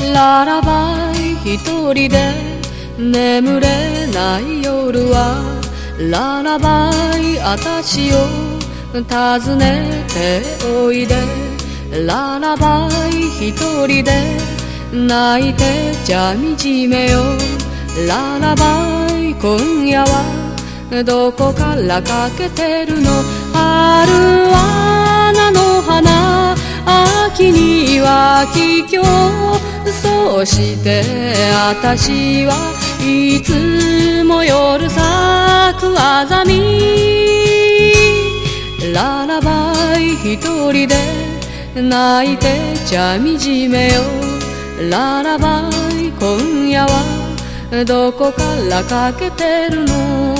ララバイ一人で眠れない夜はララバイ私を訪ねておいでララバイ一人で泣いてじゃみじめよララバイ今夜はどこからかけてるの春は菜の花秋には桔梗そして私はいつも夜咲くあざみララバイ一人で泣いてじゃみじめよララバイ今夜はどこからかけてるの